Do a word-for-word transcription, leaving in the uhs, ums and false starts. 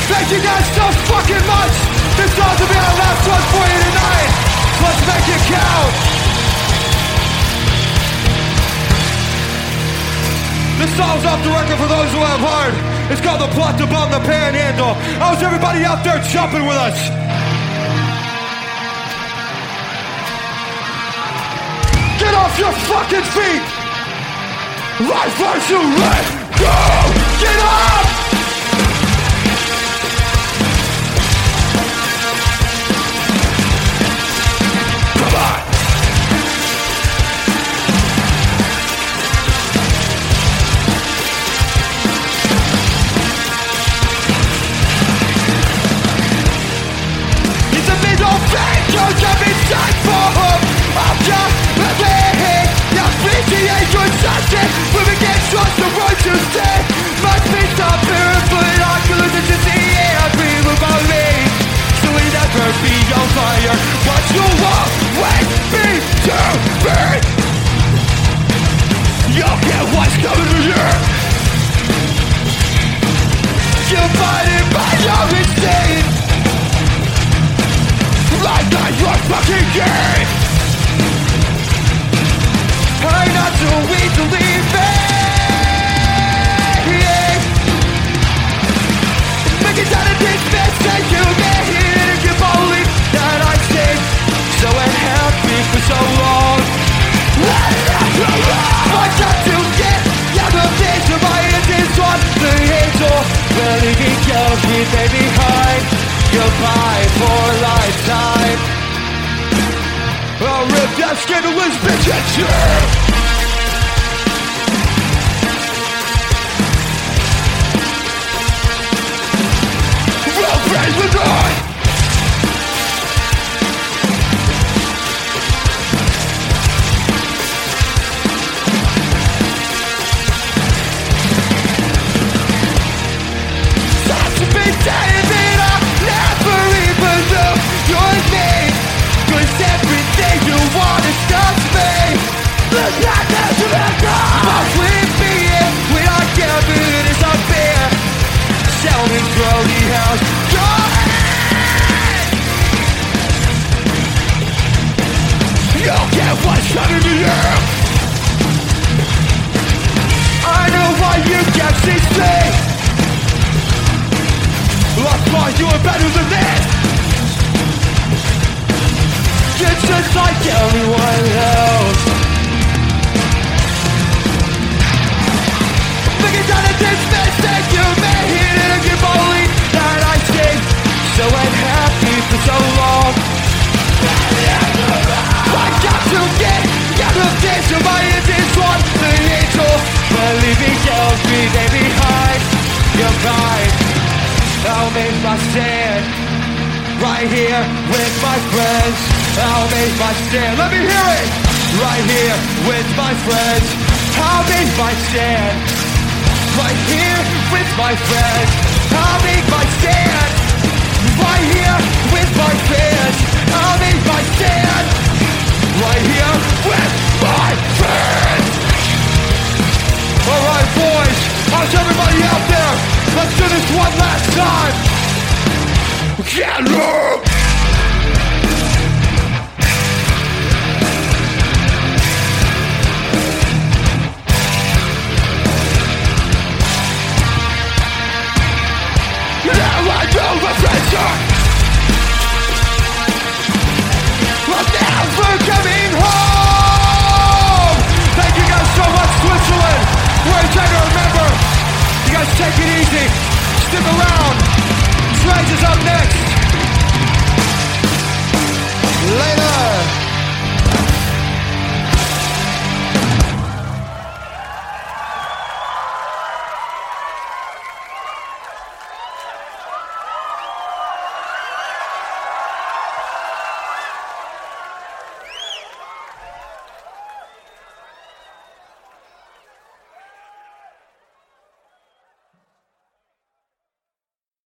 Thank you guys so fucking much. This song's gonna be our last one for you tonight. Let's make it count. This song's off the record for those who have heard. It's called The Plot to Bomb the Panhandle. How's everybody out there jumping with us? Get off your fucking feet! Life as you let go! Get up! Come on! It's a middle finger to be set for him! I'm just a man! Now appreciate your sunset! Moving against trust the words you say! Must be some barefoot oculus to see every move on me! So we never be on fire! What you want with me to be! You'll get what's coming to you! You're fighting by your insane! Like that you're fucking gay! I'm not too weak to leave me. Make it out of this mess that you made, and you believe that I stayed so unhappy for so long. I got to get out of this, my end is on the angel. Letting go, we stay behind. Goodbye for a lifetime. I'll rip that scandalous bitch at you. Well, friends with God. Such a big day that I never even knew your name. 'Cause everything you want is not me. Look like there's a record. But with me, when I get it, it's a beer. Selling Brody House. Go ahead. You'll get what's coming to you. I know why you can't see straight. I thought you were better than this. You're just like everyone else. Looking down at this mistake you made, and you believe that I stayed so unhappy for so long. I got to get out of this, and my end is on the angel. Believing you'll be there behind your mind. I'll make my stand right here with my friends. I'll make my stand. Let me hear it. Right here with my friends. I'll make my stand. Right here with my friends. I'll make my stand. Right here with my friends. I'll make my stand. Right here with my friends. All right, boys. How's everybody out there? Let's do this one last time. Get low. Now I know the pressure. I'm never coming home. Thank you guys so much, Switzerland. We're trying to remember. You guys take it easy. Stick around. Strange is up next. Later.